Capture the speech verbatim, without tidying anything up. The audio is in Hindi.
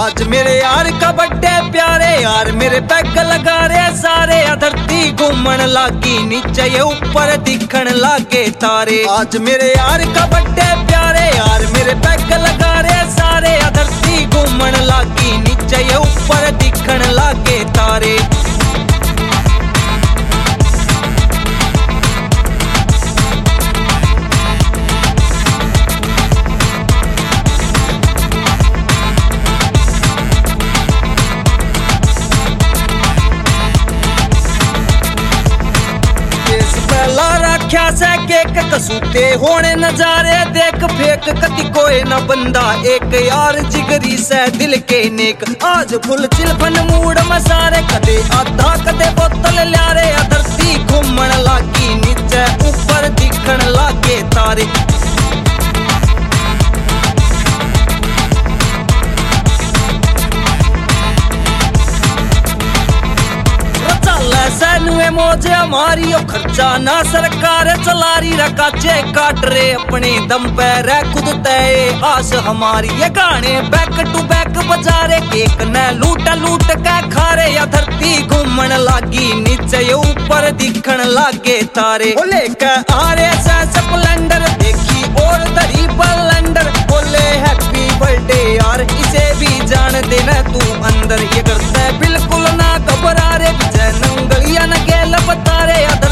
आज मेरे यार का बर्थडे प्यारे यार मेरे पैग लगा रहे सारे। धरती घूमन लागी नीचे ये ऊपर दिखन लागे तारे। आज मेरे यार का बर्थडे प्यारे यार मेरे पैग लगा रहे सारे। धरती घूमन लागी नीचे ये ऊपर दिखन लागे तारे। रख्या से केक कसूते होने नजारे देख फेक कति कोई न बंदा एक यार जिगरी से दिल के नेक। आज फुल चिलफन मूड मसारे कदे आधा कदे बोतल ल्यारे। धरती घूमन लागी नीचे ऊपर दिखन लागे तारे। सैनुए मौजे हमारी ओ खर्चा ना सरकार चलारी। रकाचे काट रे अपने दम पे रे खुद तय आस हमारी। ये गाने बैक टू बैक बजा रे केक न लूट लूट के खा रे। या धरती घूमन लागी नीचे ऊपर दिखन लागे तारे। बोले के आ रे स्प्लेंडर देखी और दरी बलेंडर। बोले हैप्पी बर्थडे यार इसे भी जान देना तू अंदर। ये करता है बिल्कुल ना घबरा रे नंगलिया न गेल बता रे।